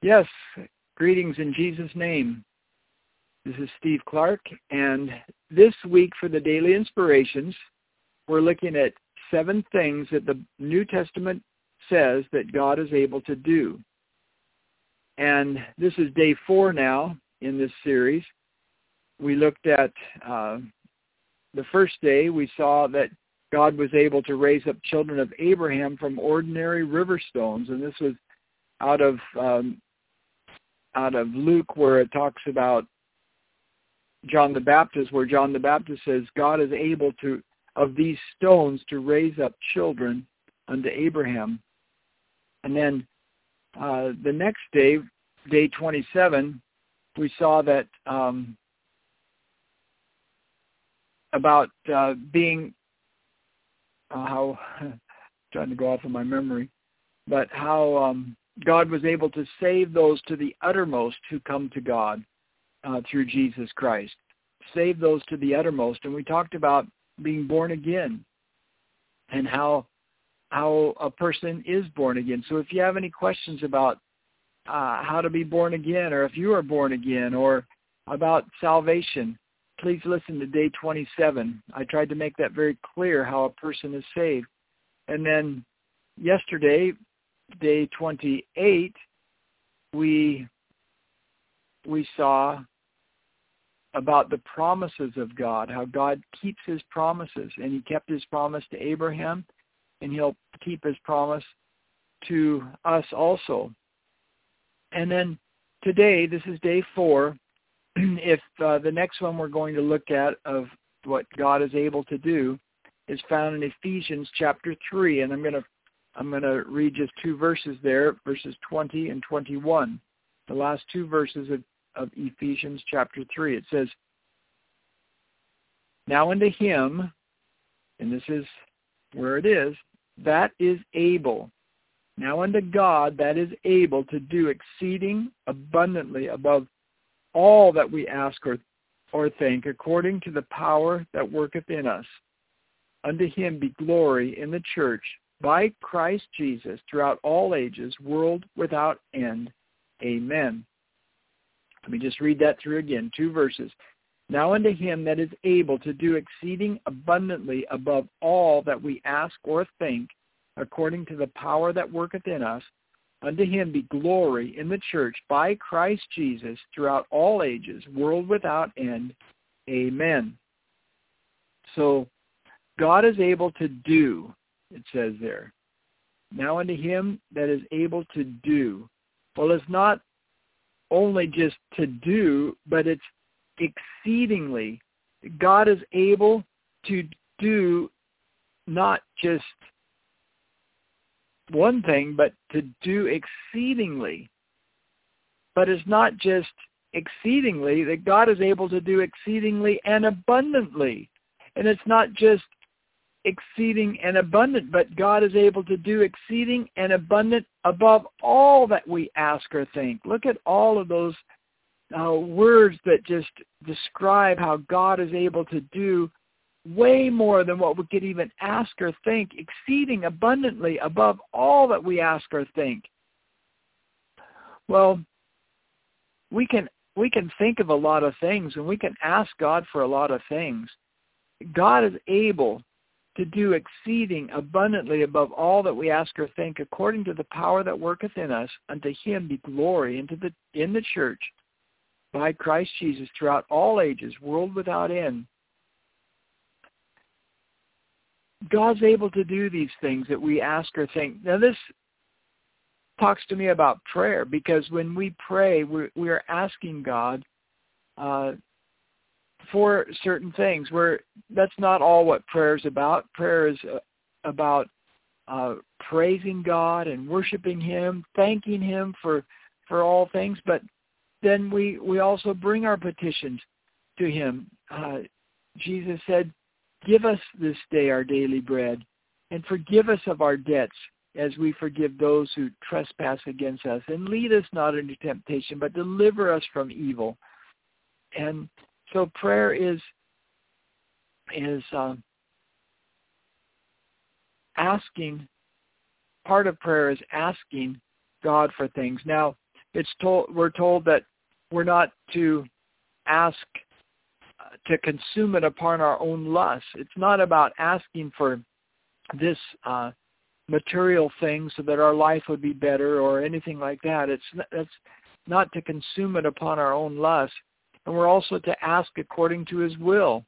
Yes, greetings in Jesus' name. This is Steve Clark, and this week for the Daily Inspirations, we're looking at 7 things that the New Testament says that God is able to do. And this is day 4 now in this series. We looked at the first day, we saw that God was able to raise up children of Abraham from ordinary river stones, and this was out of Luke, where it talks about John the Baptist, where John the Baptist says God is able to, of these stones, to raise up children unto Abraham. And then the next day, day 27, we saw that about being how trying to go off of my memory, but how God was able to save those to the uttermost who come to God through Jesus Christ. Save those to the uttermost. And we talked about being born again and how a person is born again. So if you have any questions about how to be born again, or if you are born again, or about salvation, please listen to day 27. I tried to make that very clear, how a person is saved. And then yesterday, day 28, we saw about the promises of God, how God keeps his promises, and he kept his promise to Abraham, and he'll keep his promise to us also. And then today, this is day 4, if the next one we're going to look at of what God is able to do is found in Ephesians chapter 3, and I'm going to read just 2 verses there, verses 20 and 21, the last 2 verses of Ephesians chapter 3. It says, "Now unto him," and this is where it is, "that is able, now unto God that is able to do exceeding abundantly above all that we ask or think, according to the power that worketh in us. Unto him be glory in the church by Christ Jesus throughout all ages, world without end. Amen." Let me just read that through again, 2 verses. "Now unto him that is able to do exceeding abundantly above all that we ask or think, according to the power that worketh in us, unto him be glory in the church by Christ Jesus throughout all ages, world without end. Amen." So God is able to do, it says there. Now unto him that is able to do. Well, it's not only just to do, but it's exceedingly. God is able to do not just one thing, but to do exceedingly. But it's not just exceedingly, that God is able to do exceedingly and abundantly. And it's not just exceeding and abundant, but God is able to do exceeding and abundant above all that we ask or think. Look at all of those words that just describe how God is able to do way more than what we could even ask or think, exceeding abundantly above all that we ask or think. Well, we can think of a lot of things, and we can ask God for a lot of things. God is able to do exceeding abundantly above all that we ask or think, according to the power that worketh in us. Unto him be glory in the church by Christ Jesus throughout all ages, world without end. God's able to do these things that we ask or think. Now this talks to me about prayer, because when we pray, we are asking God for certain things. That's not all what prayer is about. Prayer is about praising God and worshiping him, thanking him for all things. But then we also bring our petitions to him. Jesus said, "Give us this day our daily bread, and forgive us of our debts as we forgive those who trespass against us. And lead us not into temptation, but deliver us from evil." And so prayer is asking. Part of prayer is asking God for things. Now, we're told that we're not to ask to consume it upon our own lust. It's not about asking for this material thing so that our life would be better or anything like that. That's not to consume it upon our own lust. And we're also to ask according to his will.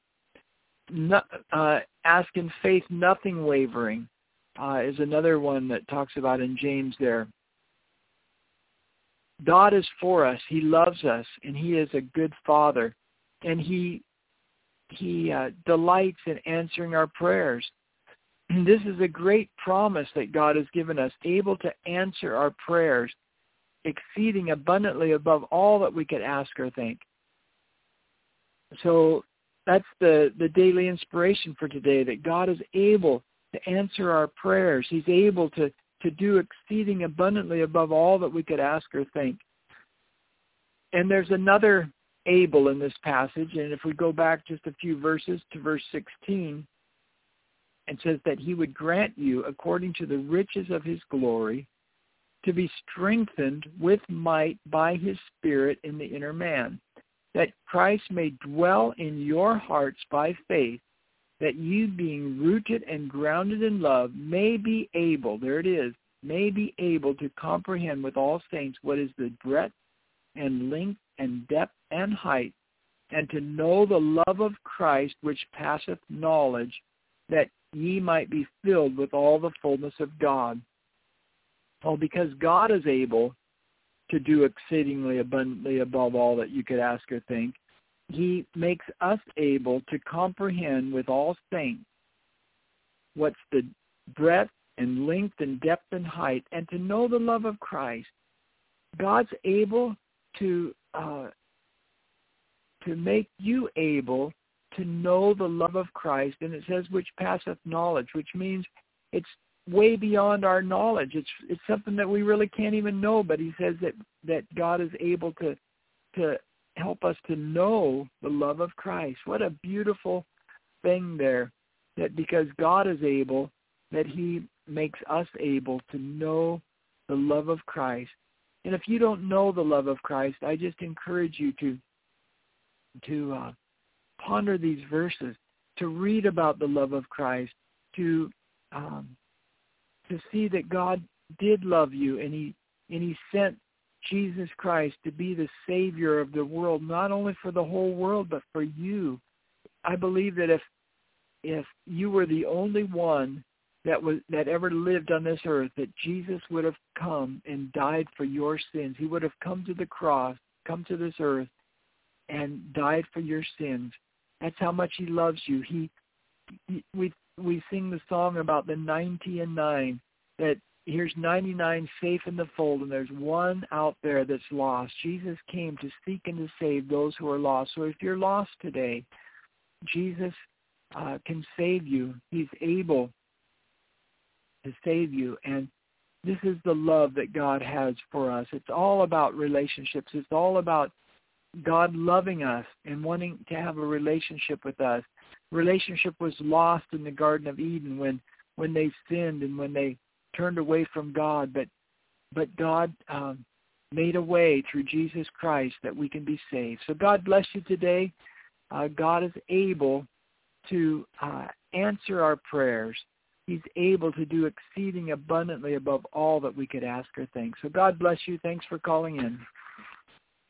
Ask in faith, nothing wavering, is another one that talks about in James there. God is for us. He loves us, and he is a good Father. And he delights in answering our prayers. And this is a great promise that God has given us, able to answer our prayers, exceeding abundantly above all that we could ask or think. So that's the daily inspiration for today, that God is able to answer our prayers. He's able to do exceeding abundantly above all that we could ask or think. And there's another able in this passage, and if we go back just a few verses to verse 16, it says that he would grant you, according to the riches of his glory, to be strengthened with might by his Spirit in the inner man, that Christ may dwell in your hearts by faith, that you, being rooted and grounded in love, may be able, there it is, may be able to comprehend with all saints what is the breadth and length and depth and height, and to know the love of Christ which passeth knowledge, that ye might be filled with all the fullness of God. Well, because God is able to do exceedingly abundantly above all that you could ask or think, he makes us able to comprehend with all saints what's the breadth and length and depth and height, and to know the love of Christ. God's able to make you able to know the love of Christ, and it says which passeth knowledge, which means it's way beyond our knowledge. It's something that we really can't even know, but he says that God is able to help us to know the love of Christ. What a beautiful thing there, that because God is able, that he makes us able to know the love of Christ. And if you don't know the love of Christ, I just encourage you to ponder these verses, to read about the love of Christ, to see that God did love you, and he sent Jesus Christ to be the Savior of the world, not only for the whole world, but for you. I believe that if you were the only one that ever lived on this earth, that Jesus would have come and died for your sins. He would have come to the cross, come to this earth, and died for your sins. That's how much he loves you. We sing the song about the 99, that here's 99 safe in the fold, and there's one out there that's lost. Jesus came to seek and to save those who are lost. So if you're lost today, Jesus can save you. He's able to save you. And this is the love that God has for us. It's all about relationships. It's all about God loving us and wanting to have a relationship with us. Relationship was lost in the Garden of Eden when they sinned and when they turned away from God. But God made a way through Jesus Christ that we can be saved. So God bless you today. God is able to answer our prayers. He's able to do exceeding abundantly above all that we could ask or think. So God bless you. Thanks for calling in.